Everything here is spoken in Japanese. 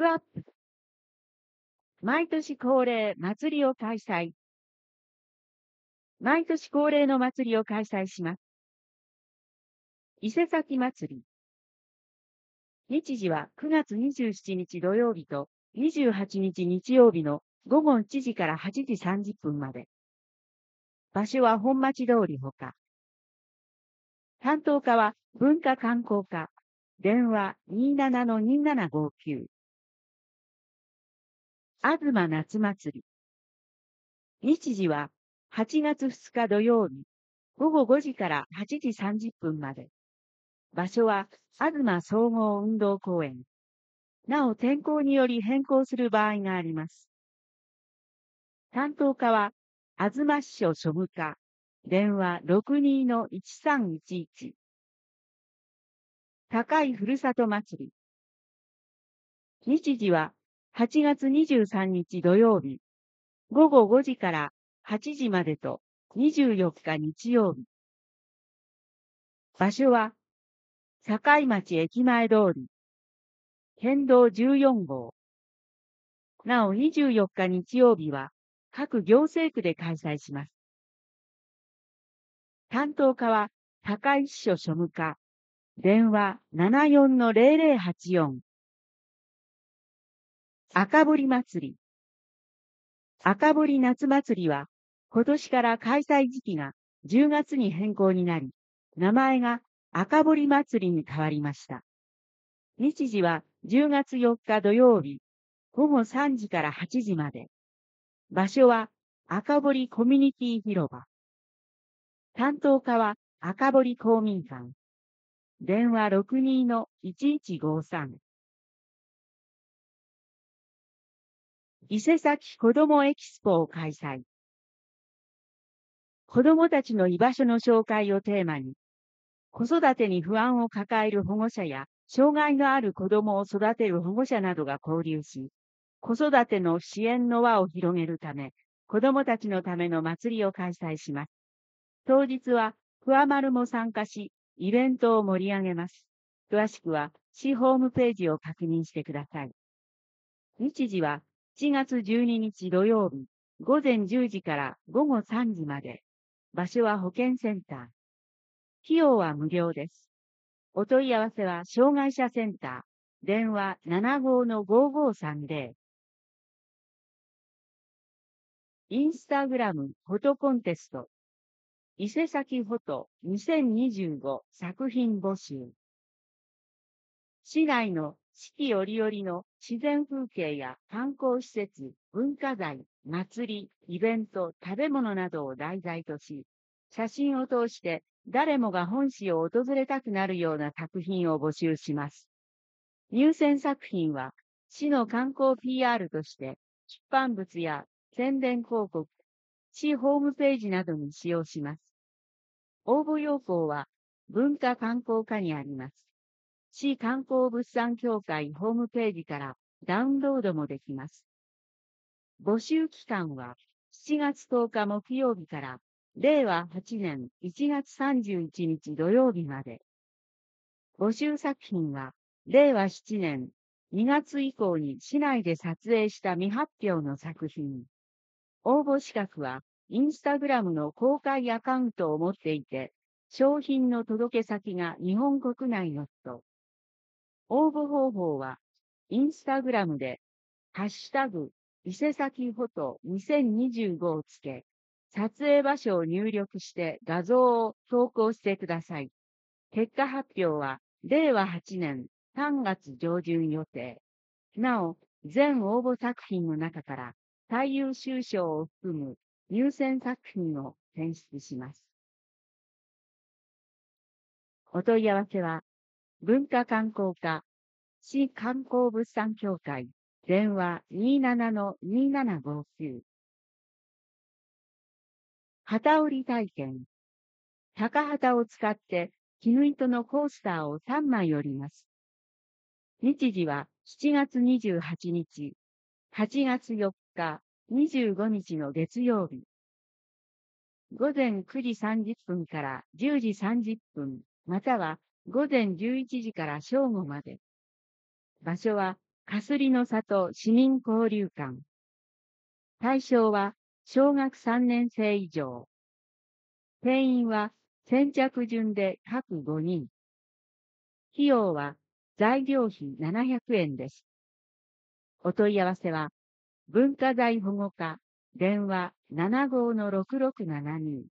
クアップ。毎年恒例祭りを開催。毎年恒例の祭りを開催します。伊勢崎祭り。日時は9月27日土曜日と28日日曜日の午後1時から8時30分まで。場所は本町通りほか。担当課は文化観光課。電話27-2759。あずま夏祭り。日時は8月2日土曜日、午後5時から8時30分まで。場所はあずま総合運動公園。なお天候により変更する場合があります。担当課は、あずま支所庶務課。電話62-1311。高いふるさと祭り。日時は8月23日土曜日、午後5時から8時までと24日日曜日。場所は、境町駅前通り、県道14号。なお24日日曜日は、各行政区で開催します。担当課は、高井支所庶務課。電話74-0084。赤堀祭り。赤堀夏祭りは、今年から開催時期が10月に変更になり、名前が赤堀祭りに変わりました。日時は10月4日土曜日、午後3時から8時まで。場所は赤堀コミュニティ広場。担当課は赤堀公民館。電話62-1153。伊勢崎子どもエキスポを開催。子どもたちの居場所の紹介をテーマに、子育てに不安を抱える保護者や、障害のある子どもを育てる保護者などが交流し、子育ての支援の輪を広げるため、子どもたちのための祭りを開催します。当日は、ふわまるも参加し、イベントを盛り上げます。詳しくは、市ホームページを確認してください。日時は、7月12日土曜日、午前10時から午後3時まで。場所は保健センター。費用は無料です。お問い合わせは、障害者センター。電話75-5530。インスタグラムフォトコンテスト。伊勢崎フォト2025作品募集。市内の四季折々の自然風景や観光施設、文化財、祭り、イベント、食べ物などを題材とし、写真を通して誰もが本市を訪れたくなるような作品を募集します。入選作品は、市の観光 PR として、出版物や宣伝広告、市ホームページなどに使用します。応募要項は、文化観光課にあります。市観光物産協会ホームページからダウンロードもできます。募集期間は7月10日木曜日から令和8年1月31日土曜日まで。募集作品は令和7年2月以降に市内で撮影した未発表の作品。応募資格はインスタグラムの公開アカウントを持っていて、商品の届け先が日本国内の人。応募方法は、インスタグラムで、ハッシュタグ、伊勢崎フォト2025をつけ、撮影場所を入力して画像を投稿してください。結果発表は、令和8年3月上旬予定。なお、全応募作品の中から、最優秀賞を含む入選作品を選出します。お問い合わせは、文化観光課、市観光物産協会、電話27-2759。旗織り体験。高旗を使って、絹糸のコースターを3枚織ります。日時は7月28日、8月4日、25日の月曜日。午前9時30分から10時30分、または午前11時から正午まで。場所はかすりの里市民交流館。対象は小学3年生以上。定員は先着順で各5人。費用は材料費700円です。お問い合わせは文化財保護課電話75-6672